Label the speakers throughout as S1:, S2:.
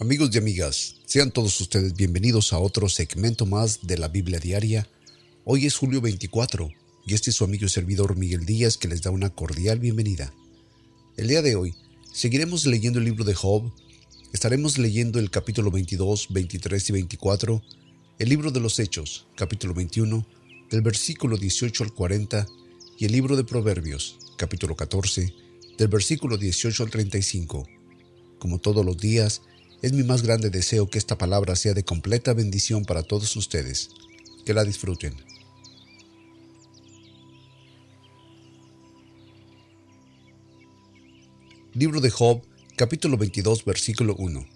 S1: Amigos y amigas, sean todos ustedes bienvenidos a otro segmento más de la Biblia Diaria. Hoy es julio 24 y este es su amigo y servidor Miguel Díaz que les da una cordial bienvenida. El día de hoy seguiremos leyendo el libro de Job, estaremos leyendo el capítulo 22, 23 y 24, el libro de los Hechos, capítulo 21, del versículo 18 al 40 y el libro de Proverbios, capítulo 14, del versículo 18 al 35. Como todos los días, es mi más grande deseo que esta palabra sea de completa bendición para todos ustedes. Que la disfruten. Libro de Job, capítulo 22, versículo 1.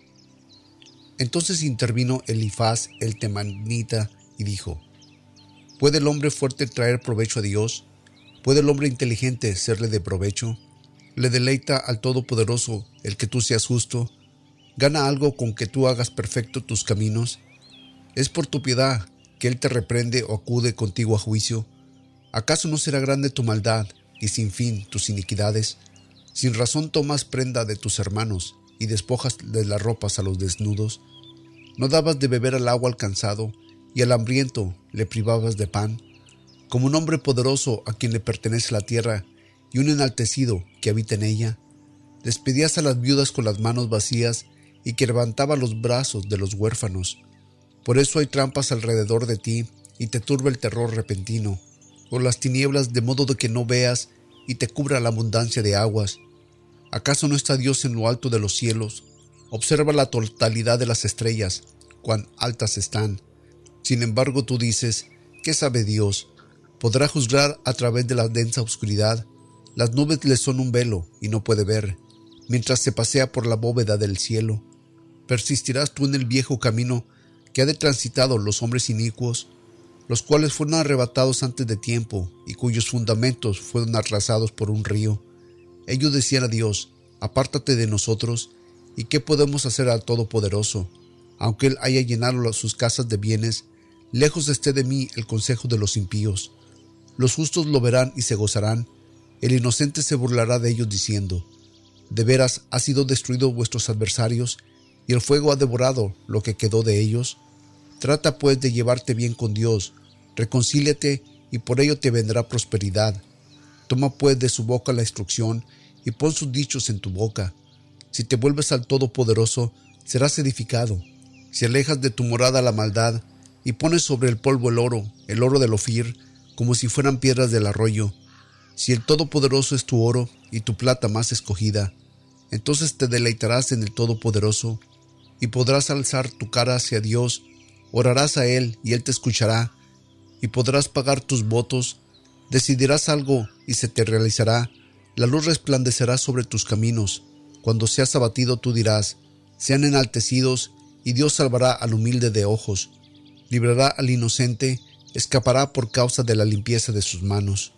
S1: Entonces intervino Elifaz el temanita y dijo: ¿Puede el hombre fuerte traer provecho a Dios? ¿Puede el hombre inteligente serle de provecho? ¿Le deleita al Todopoderoso el que tú seas justo? ¿Gana algo con que tú hagas perfecto tus caminos? ¿Es por tu piedad que Él te reprende o acude contigo a juicio? ¿Acaso no será grande tu maldad y sin fin tus iniquidades? Sin razón tomas prenda de tus hermanos y despojas de las ropas a los desnudos. ¿No dabas de beber al agua al cansado y al hambriento le privabas de pan? Como un hombre poderoso a quien le pertenece la tierra y un enaltecido que habita en ella, despedías a las viudas con las manos vacías y que levantaba los brazos de los huérfanos. Por eso hay trampas alrededor de ti y te turba el terror repentino, o las tinieblas de modo de que no veas y te cubra la abundancia de aguas. ¿Acaso no está Dios en lo alto de los cielos? Observa la totalidad de las estrellas, cuán altas están. Sin embargo tú dices: ¿qué sabe Dios? ¿Podrá juzgar a través de la densa oscuridad? Las nubes le son un velo y no puede ver, mientras se pasea por la bóveda del cielo. ¿Persistirás tú en el viejo camino que ha de transitado los hombres inicuos, los cuales fueron arrebatados antes de tiempo y cuyos fundamentos fueron arrasados por un río? Ellos decían a Dios: apártate de nosotros, ¿y qué podemos hacer al Todopoderoso? Aunque Él haya llenado sus casas de bienes, lejos esté de mí el consejo de los impíos. Los justos lo verán y se gozarán, el inocente se burlará de ellos diciendo: ¿de veras han sido destruidos vuestros adversarios, y el fuego ha devorado lo que quedó de ellos? Trata pues de llevarte bien con Dios, reconcíliate y por ello te vendrá prosperidad. Toma pues de su boca la instrucción y pon sus dichos en tu boca. Si te vuelves al Todopoderoso, serás edificado. Si alejas de tu morada la maldad y pones sobre el polvo el oro del Ofir, como si fueran piedras del arroyo. Si el Todopoderoso es tu oro y tu plata más escogida, entonces te deleitarás en el Todopoderoso y podrás alzar tu cara hacia Dios, orarás a Él y Él te escuchará, y podrás pagar tus votos, decidirás algo y se te realizará, la luz resplandecerá sobre tus caminos. Cuando seas abatido tú dirás: sean enaltecidos, y Dios salvará al humilde de ojos, librará al inocente, escapará por causa de la limpieza de sus manos.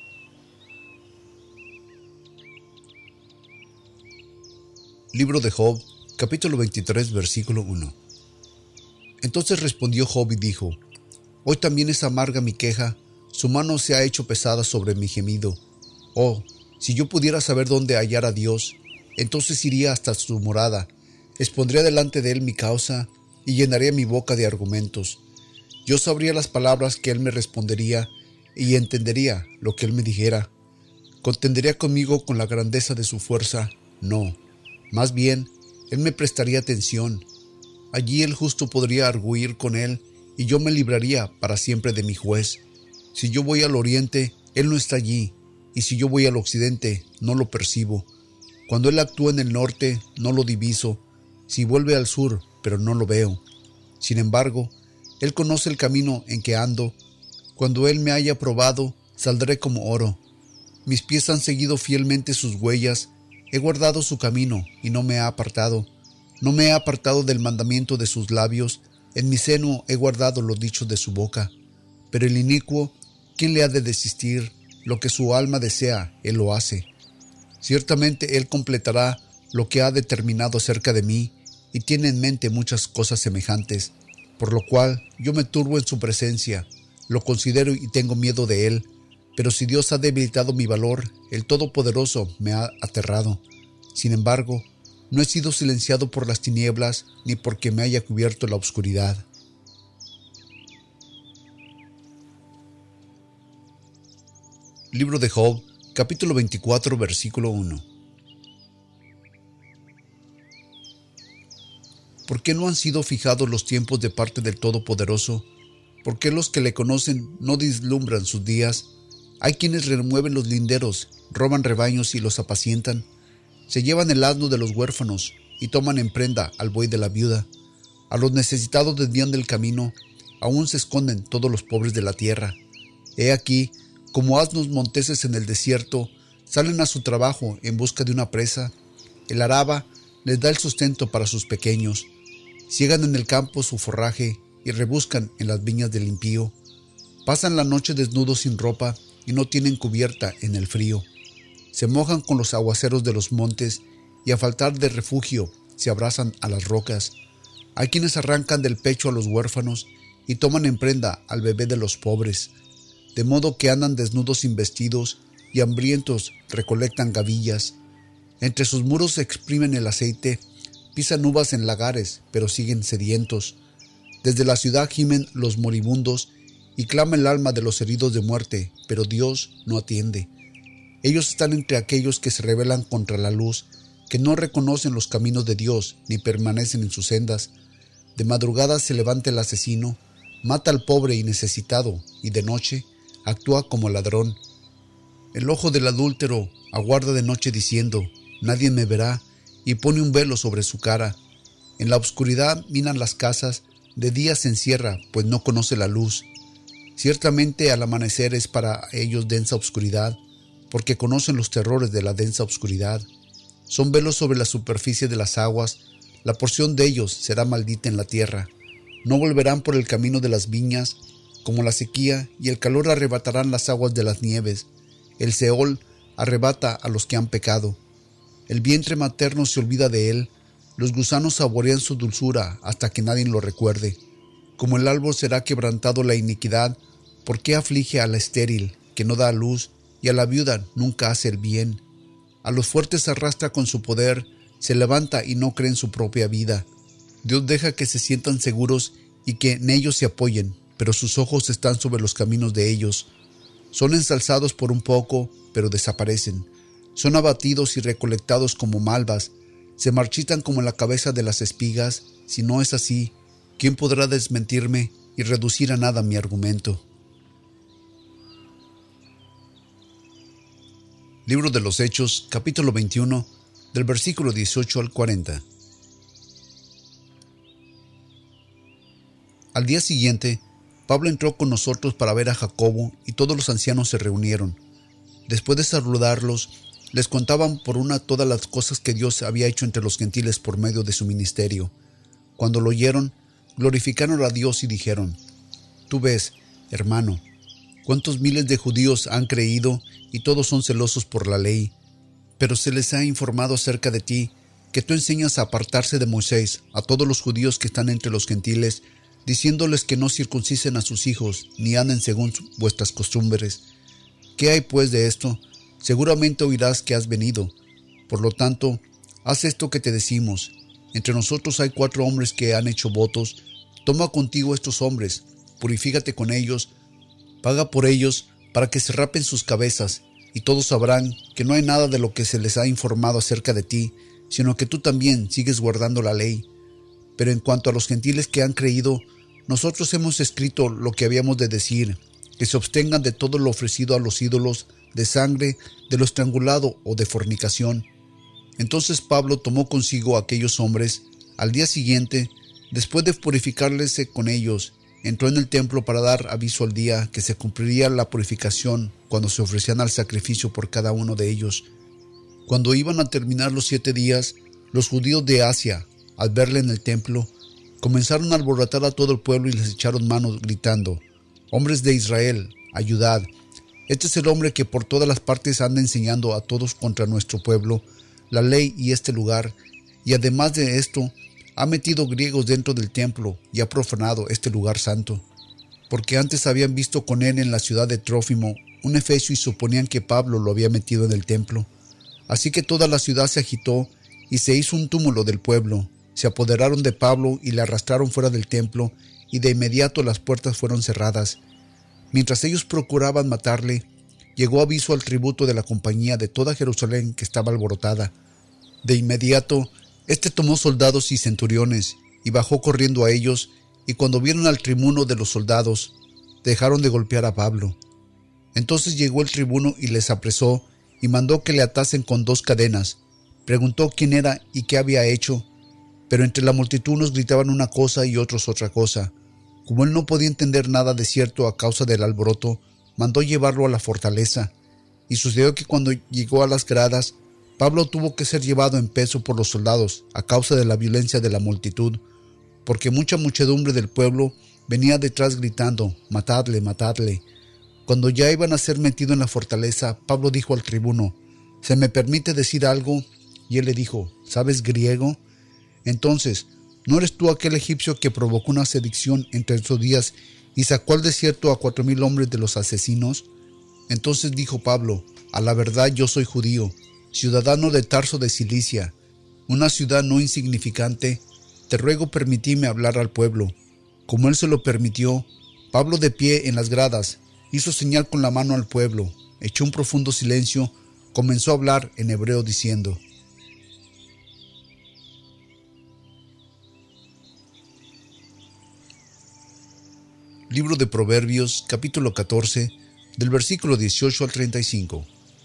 S1: Libro de Job, capítulo 23, versículo 1. Entonces respondió Job y dijo: hoy también es amarga mi queja, su mano se ha hecho pesada sobre mi gemido. Oh, si yo pudiera saber dónde hallar a Dios, entonces iría hasta su morada, expondría delante de él mi causa y llenaría mi boca de argumentos. Yo sabría las palabras que él me respondería y entendería lo que él me dijera. ¿Contendería conmigo con la grandeza de su fuerza? No. Más bien, él me prestaría atención. Allí el justo podría arguir con él y yo me libraría para siempre de mi juez. Si yo voy al oriente, él no está allí, y si yo voy al occidente, no lo percibo. Cuando él actúa en el norte, no lo diviso. Si vuelve al sur, pero no lo veo. Sin embargo, él conoce el camino en que ando. Cuando él me haya probado, saldré como oro. Mis pies han seguido fielmente sus huellas. He guardado su camino y no me ha apartado. No me he apartado del mandamiento de sus labios. En mi seno he guardado los dichos de su boca. Pero el inicuo, ¿quién le ha de desistir? Lo que su alma desea, él lo hace. Ciertamente él completará lo que ha determinado acerca de mí y tiene en mente muchas cosas semejantes, por lo cual yo me turbo en su presencia, lo considero y tengo miedo de él. Pero si Dios ha debilitado mi valor, el Todopoderoso me ha aterrado. Sin embargo, No he sido silenciado por las tinieblas, ni porque me haya cubierto la oscuridad. Libro de Job, capítulo 24, versículo 1. ¿Por qué no han sido fijados los tiempos de parte del Todopoderoso? ¿Por qué los que le conocen no vislumbran sus días? Hay quienes remueven los linderos, roban rebaños y los apacientan. Se llevan el asno de los huérfanos y toman en prenda al buey de la viuda. A los necesitados desvían del camino, aún se esconden todos los pobres de la tierra. He aquí, como asnos monteses en el desierto, salen a su trabajo en busca de una presa. El araba les da el sustento para sus pequeños. Ciegan en el campo su forraje y rebuscan en las viñas del impío. Pasan la noche desnudos sin ropa y no tienen cubierta en el frío. Se mojan con los aguaceros de los montes y a faltar de refugio se abrazan a las rocas. Hay quienes arrancan del pecho a los huérfanos y toman en prenda al bebé de los pobres, de modo que andan desnudos sin vestidos y hambrientos recolectan gavillas. Entre sus muros exprimen el aceite, pisan uvas en lagares, pero siguen sedientos. Desde la ciudad gimen los moribundos y clama el alma de los heridos de muerte, pero Dios no atiende. Ellos están entre aquellos que se rebelan contra la luz, que no reconocen los caminos de Dios ni permanecen en sus sendas. De madrugada se levanta el asesino, mata al pobre y necesitado, y de noche actúa como ladrón. El ojo del adúltero aguarda de noche diciendo: nadie me verá, y pone un velo sobre su cara. En la oscuridad minan las casas, de día se encierra, pues no conoce la luz. Ciertamente al amanecer es para ellos densa oscuridad, porque conocen los terrores de la densa oscuridad. Son velos sobre la superficie de las aguas, la porción de ellos será maldita en la tierra. No volverán por el camino de las viñas, como la sequía y el calor arrebatarán las aguas de las nieves. El Seol arrebata a los que han pecado. El vientre materno se olvida de él, los gusanos saborean su dulzura hasta que nadie lo recuerde. Como el árbol será quebrantado la iniquidad, ¿por qué aflige a la estéril, que no da luz, y a la viuda nunca hace el bien? A los fuertes arrastra con su poder, se levanta y no cree en su propia vida. Dios deja que se sientan seguros y que en ellos se apoyen, pero sus ojos están sobre los caminos de ellos. Son ensalzados por un poco, pero desaparecen. Son abatidos y recolectados como malvas, se marchitan como la cabeza de las espigas. Si no es así, ¿quién podrá desmentirme y reducir a nada mi argumento? Libro de los Hechos, capítulo 21, del versículo 18 al 40. Al día siguiente, Pablo entró con nosotros para ver a Jacobo y todos los ancianos se reunieron. Después de saludarlos, les contaban por una todas las cosas que Dios había hecho entre los gentiles por medio de su ministerio. Cuando lo oyeron, glorificaron a Dios y dijeron: Tú ves, hermano, cuántos miles de judíos han creído y todos son celosos por la ley. Pero se les ha informado acerca de ti, que tú enseñas a apartarse de Moisés a todos los judíos que están entre los gentiles, diciéndoles que no circuncisen a sus hijos, ni anden según vuestras costumbres. ¿Qué hay pues de esto? Seguramente oirás que has venido. Por lo tanto, haz esto que te decimos. Entre nosotros hay 4 hombres que han hecho votos. Toma contigo estos hombres, purifícate con ellos, paga por ellos para que se rapen sus cabezas, y todos sabrán que no hay nada de lo que se les ha informado acerca de ti, sino que tú también sigues guardando la ley. Pero en cuanto a los gentiles que han creído, nosotros hemos escrito lo que habíamos de decir, que se abstengan de todo lo ofrecido a los ídolos, de sangre, de lo estrangulado o de fornicación. Entonces Pablo tomó consigo a aquellos hombres. Al día siguiente, después de purificarles con ellos, entró en el templo para dar aviso al día que se cumpliría la purificación cuando se ofrecían al sacrificio por cada uno de ellos. Cuando iban a terminar los 7 días, los judíos de Asia, al verle en el templo, comenzaron a alborotar a todo el pueblo y les echaron manos gritando: Hombres de Israel, ayudad. Este es el hombre que por todas las partes anda enseñando a todos contra nuestro pueblo, la ley y este lugar, y además de esto, ha metido griegos dentro del templo y ha profanado este lugar santo. Porque antes habían visto con él en la ciudad de Trófimo un efesio y suponían que Pablo lo había metido en el templo. Así que toda la ciudad se agitó y se hizo un túmulo del pueblo. Se apoderaron de Pablo y le arrastraron fuera del templo, y de inmediato las puertas fueron cerradas. Mientras ellos procuraban matarle, llegó aviso al tributo de la compañía de toda Jerusalén, que estaba alborotada. De inmediato, éste tomó soldados y centuriones, y bajó corriendo a ellos, y cuando vieron al tribuno de los soldados, dejaron de golpear a Pablo. Entonces llegó el tribuno y les apresó, y mandó que le atasen con 2 cadenas. Preguntó quién era y qué había hecho, pero entre la multitud unos gritaban una cosa y otros otra cosa. Como él no podía entender nada de cierto a causa del alboroto, mandó llevarlo a la fortaleza, y sucedió que cuando llegó a las gradas, Pablo tuvo que ser llevado en peso por los soldados a causa de la violencia de la multitud, porque mucha muchedumbre del pueblo venía detrás gritando: «Matadle, matadle». Cuando ya iban a ser metido en la fortaleza, Pablo dijo al tribuno: «¿Se me permite decir algo?». Y él le dijo: «¿Sabes griego? Entonces, ¿no eres tú aquel egipcio que provocó una sedición entre estos días y sacó al desierto a 4,000 hombres de los asesinos?». Entonces dijo Pablo: «A la verdad yo soy judío, ciudadano de Tarso de Cilicia, una ciudad no insignificante. Te ruego permitime hablar al pueblo». Como él se lo permitió, Pablo, de pie en las gradas, hizo señal con la mano al pueblo, echó un profundo silencio, comenzó a hablar en hebreo diciendo: Libro de Proverbios, capítulo 14, del versículo 18 al 35.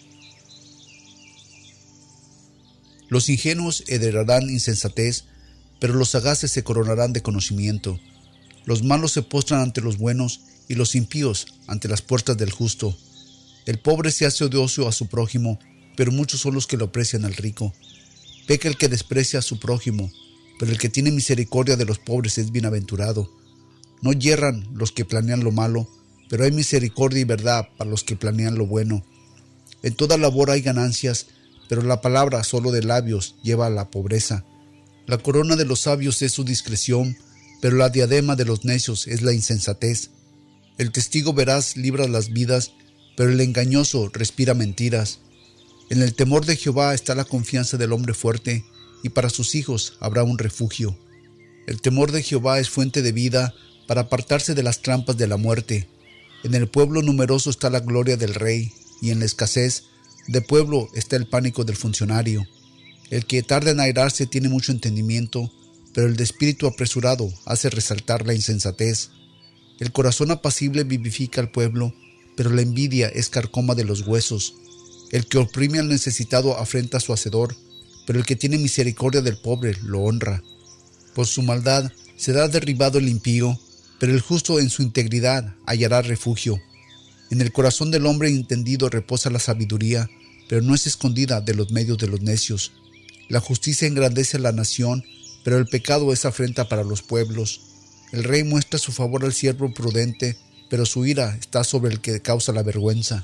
S1: Los ingenuos heredarán insensatez, pero los sagaces se coronarán de conocimiento. Los malos se postran ante los buenos, y los impíos ante las puertas del justo. El pobre se hace odioso a su prójimo, pero muchos son los que lo aprecian al rico. Peca el que desprecia a su prójimo, pero el que tiene misericordia de los pobres es bienaventurado. No yerran los que planean lo malo, pero hay misericordia y verdad para los que planean lo bueno. En toda labor hay ganancias, pero la palabra solo de labios lleva a la pobreza. La corona de los sabios es su discreción, pero la diadema de los necios es la insensatez. El testigo veraz libra las vidas, pero el engañoso respira mentiras. En el temor de Jehová está la confianza del hombre fuerte, y para sus hijos habrá un refugio. El temor de Jehová es fuente de vida, para apartarse de las trampas de la muerte. En el pueblo numeroso está la gloria del rey, y en la escasez de pueblo está el pánico del funcionario. El que tarda en airarse tiene mucho entendimiento, pero el de espíritu apresurado hace resaltar la insensatez. El corazón apacible vivifica al pueblo, pero la envidia es carcoma de los huesos. El que oprime al necesitado afrenta a su hacedor, pero el que tiene misericordia del pobre lo honra. Por su maldad será derribado el impío, pero el justo en su integridad hallará refugio. En el corazón del hombre entendido reposa la sabiduría, pero no es escondida de los medios de los necios. La justicia engrandece a la nación, pero el pecado es afrenta para los pueblos. El rey muestra su favor al siervo prudente, pero su ira está sobre el que causa la vergüenza.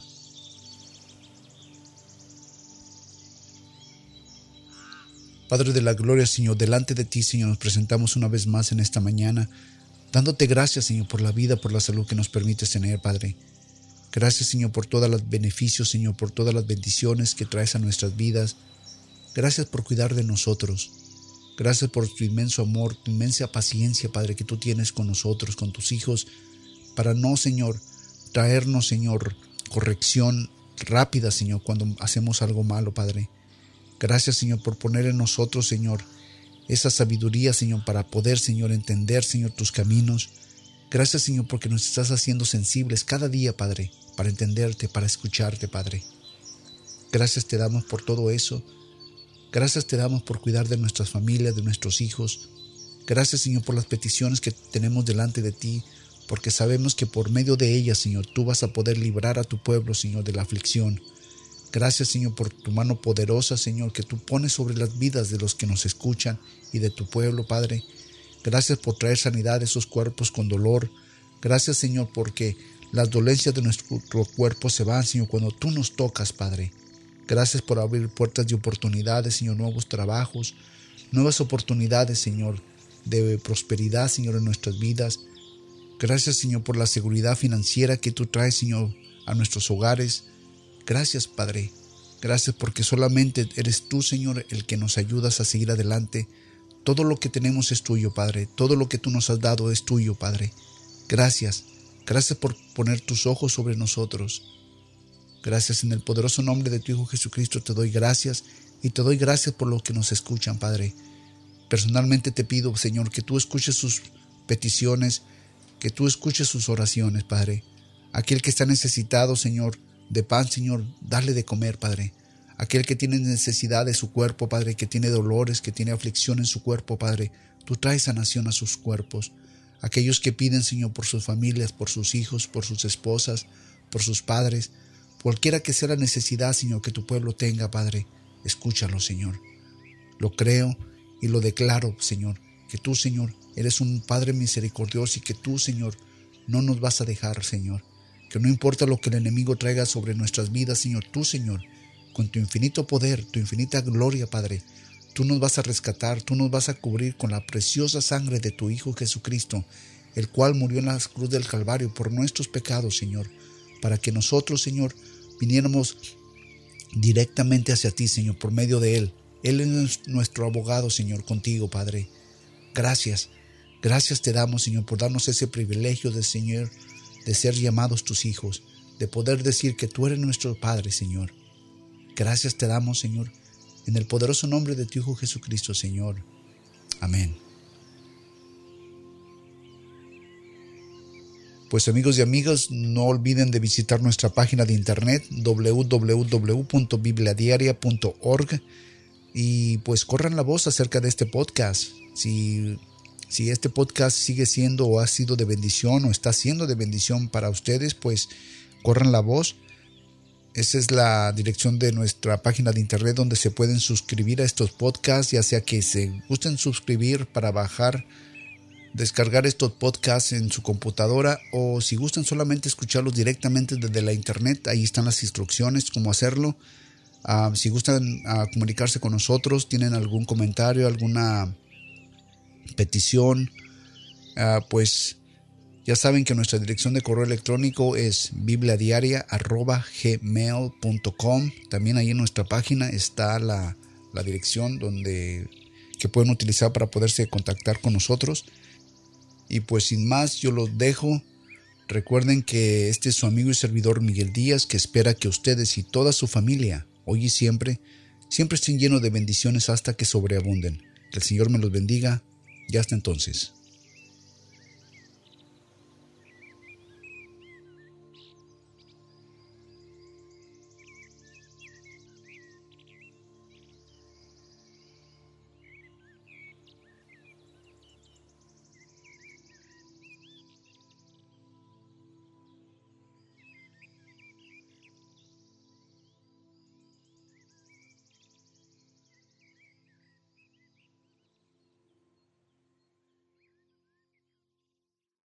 S1: Padre de la gloria, Señor, delante de ti, Señor, nos presentamos una vez más en esta mañana, dándote gracias, Señor, por la vida, por la salud que nos permites tener, Padre. Gracias, Señor, por todos los beneficios, Señor, por todas las bendiciones que traes a nuestras vidas. Gracias por cuidar de nosotros. Gracias por tu inmenso amor, tu inmensa paciencia, Padre, que tú tienes con nosotros, con tus hijos, para no, Señor, traernos, Señor, corrección rápida, Señor, cuando hacemos algo malo, Padre. Gracias, Señor, por poner en nosotros, Señor, esa sabiduría, Señor, para poder, Señor, entender, Señor, tus caminos. Gracias, Señor, porque nos estás haciendo sensibles cada día, Padre, para entenderte, para escucharte, Padre. Gracias te damos por todo eso. Gracias te damos por cuidar de nuestras familias, de nuestros hijos. Gracias, Señor, por las peticiones que tenemos delante de ti, porque sabemos que por medio de ellas, Señor, tú vas a poder librar a tu pueblo, Señor, de la aflicción. Gracias, Señor, por tu mano poderosa, Señor, que tú pones sobre las vidas de los que nos escuchan y de tu pueblo, Padre. Gracias por traer sanidad a esos cuerpos con dolor. Gracias, Señor, porque las dolencias de nuestro cuerpo se van, Señor, cuando tú nos tocas, Padre. Gracias por abrir puertas de oportunidades, Señor, nuevos trabajos, nuevas oportunidades, Señor, de prosperidad, Señor, en nuestras vidas. Gracias, Señor, por la seguridad financiera que tú traes, Señor, a nuestros hogares. Gracias, Padre. Gracias porque solamente eres tú, Señor, el que nos ayudas a seguir adelante. Todo lo que tenemos es tuyo, Padre. Todo lo que tú nos has dado es tuyo, Padre. Gracias. Gracias por poner tus ojos sobre nosotros. Gracias, en el poderoso nombre de tu Hijo Jesucristo te doy gracias y te doy gracias por los que nos escuchan, Padre. Personalmente te pido, Señor, que tú escuches sus peticiones, que tú escuches sus oraciones, Padre. Aquel que está necesitado, Señor, de pan, Señor, dale de comer, Padre. Aquel que tiene necesidad de su cuerpo, Padre, que tiene dolores, que tiene aflicción en su cuerpo, Padre, tú traes sanación a sus cuerpos. Aquellos que piden, Señor, por sus familias, por sus hijos, por sus esposas, por sus padres, cualquiera que sea la necesidad, Señor, que tu pueblo tenga, Padre, escúchalo, Señor. Lo creo y lo declaro, Señor, que tú, Señor, eres un Padre misericordioso y que tú, Señor, no nos vas a dejar, Señor. Que no importa lo que el enemigo traiga sobre nuestras vidas, Señor, tú, Señor, con tu infinito poder, tu infinita gloria, Padre, tú nos vas a rescatar, tú nos vas a cubrir con la preciosa sangre de tu Hijo Jesucristo, el cual murió en la cruz del Calvario por nuestros pecados, Señor, para que nosotros, Señor, viniéramos directamente hacia ti, Señor, por medio de Él. Él es nuestro abogado, Señor, contigo, Padre. Gracias. Gracias te damos, Señor, por darnos ese privilegio de, Señor, de ser llamados tus hijos, de poder decir que tú eres nuestro Padre, Señor. Gracias te damos, Señor, en el poderoso nombre de tu Hijo Jesucristo, Señor. Amén. Pues amigos y amigas, no olviden de visitar nuestra página de internet www.bibliadiaria.org y pues corran la voz acerca de este podcast. Si este podcast sigue siendo o ha sido de bendición o está siendo de bendición para ustedes, pues corran la voz. Esa es la dirección de nuestra página de internet donde se pueden suscribir a estos podcasts, ya sea que se gusten suscribir para descargar estos podcasts en su computadora, o si gustan solamente escucharlos directamente desde la internet, ahí están las instrucciones cómo hacerlo. Si gustan comunicarse con nosotros, tienen algún comentario, alguna petición, pues ya saben que nuestra dirección de correo electrónico es bibliadiaria@gmail.com. También ahí en nuestra página está la dirección que pueden utilizar para poderse contactar con nosotros. Y pues sin más, yo los dejo. Recuerden que este es su amigo y servidor Miguel Díaz, que espera que ustedes y toda su familia, hoy y siempre estén llenos de bendiciones hasta que sobreabunden. Que el Señor me los bendiga y hasta entonces.